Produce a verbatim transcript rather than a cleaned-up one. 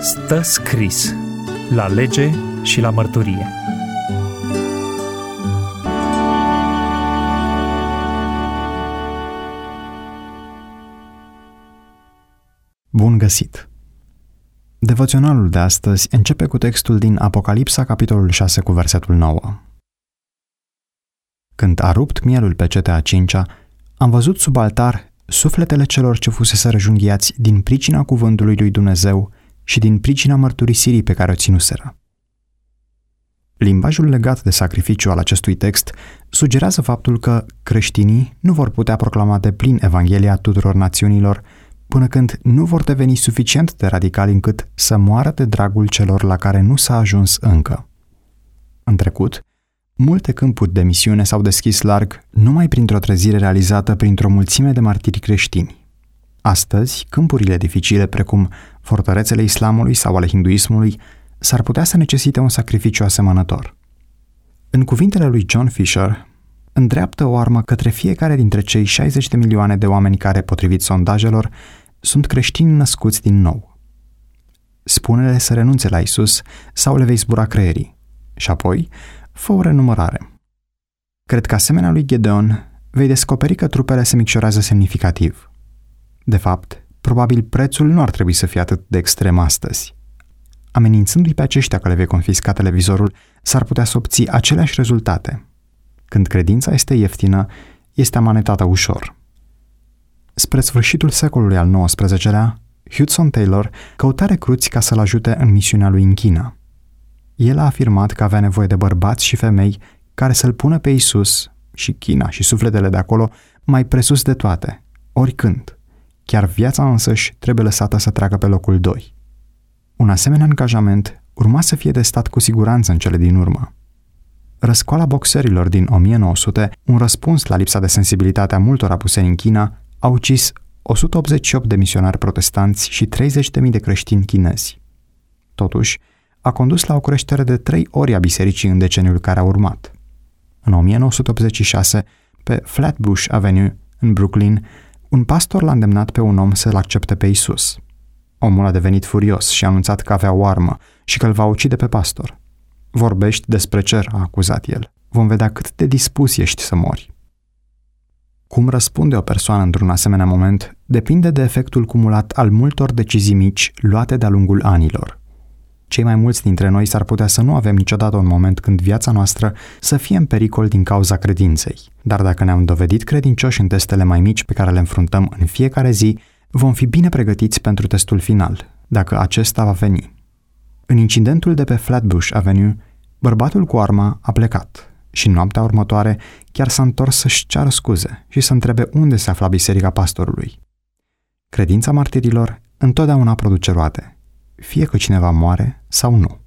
Stă scris la lege și la mărturie. Bun găsit! Devoționalul de astăzi începe cu textul din Apocalipsa, capitolul șase, cu versetul nouă. Când a rupt mielul pe cetea a cincea, am văzut sub altar sufletele celor ce fusese răjunghiați din pricina cuvântului lui Dumnezeu și din pricina mărturisirii pe care o ținuseră. Limbajul legat de sacrificiu al acestui text sugerează faptul că creștinii nu vor putea proclama deplin Evanghelia tuturor națiunilor până când nu vor deveni suficient de radicali încât să moară de dragul celor la care nu s-a ajuns încă. În trecut, multe câmpuri de misiune s-au deschis larg numai printr-o trezire realizată printr-o mulțime de martiri creștini. Astăzi, câmpurile dificile precum fortărețele islamului sau ale hinduismului s-ar putea să necesite un sacrificiu asemănător. În cuvintele lui John Fisher, îndreaptă o armă către fiecare dintre cei șaizeci de milioane de oameni care, potrivit sondajelor, sunt creștini născuți din nou. Spune-le să renunțe la Isus sau le vei zbura creierii și apoi fă o renumărare. Cred că, asemenea lui Gedeon, vei descoperi că trupele se micșorează semnificativ. De fapt, probabil prețul nu ar trebui să fie atât de extrem astăzi. Amenințându-i pe aceștia că le vei confisca televizorul, s-ar putea să obții aceleași rezultate. Când credința este ieftină, este amanetată ușor. Spre sfârșitul secolului al nouăsprezecelea, Hudson Taylor căuta recruți ca să-l ajute în misiunea lui în China. El a afirmat că avea nevoie de bărbați și femei care să-l pună pe Isus și China și sufletele de acolo mai presus de toate, oricând. Chiar viața însăși trebuie lăsată să treacă pe locul doi. Un asemenea angajament urma să fie testat cu siguranță în cele din urmă. Răscoala boxerilor din o mie nouă sute, un răspuns la lipsa de sensibilitate a multor apuseni în China, a ucis o sută optzeci și opt de misionari protestanți și treizeci de mii de creștini chinezi. Totuși, a condus la o creștere de trei ori a bisericii în deceniul care a urmat. În o mie nouă sute optzeci și șase, pe Flatbush Avenue, în Brooklyn, un pastor l-a îndemnat pe un om să-l accepte pe Isus. Omul a devenit furios și a anunțat că avea o armă și că îl va ucide pe pastor. Vorbești despre cer, a acuzat el. Vom vedea cât de dispus ești să mori. Cum răspunde o persoană într-un asemenea moment depinde de efectul cumulat al multor decizii mici luate de-a lungul anilor. Cei mai mulți dintre noi s-ar putea să nu avem niciodată un moment când viața noastră să fie în pericol din cauza credinței. Dar dacă ne-am dovedit credincioși în testele mai mici pe care le înfruntăm în fiecare zi, vom fi bine pregătiți pentru testul final, dacă acesta va veni. În incidentul de pe Flatbush Avenue, bărbatul cu arma a plecat și noaptea următoare chiar s-a întors să-și ceară scuze și să întrebe unde se afla biserica pastorului. Credința martirilor întotdeauna produce roade, fie că cineva moare sau nu.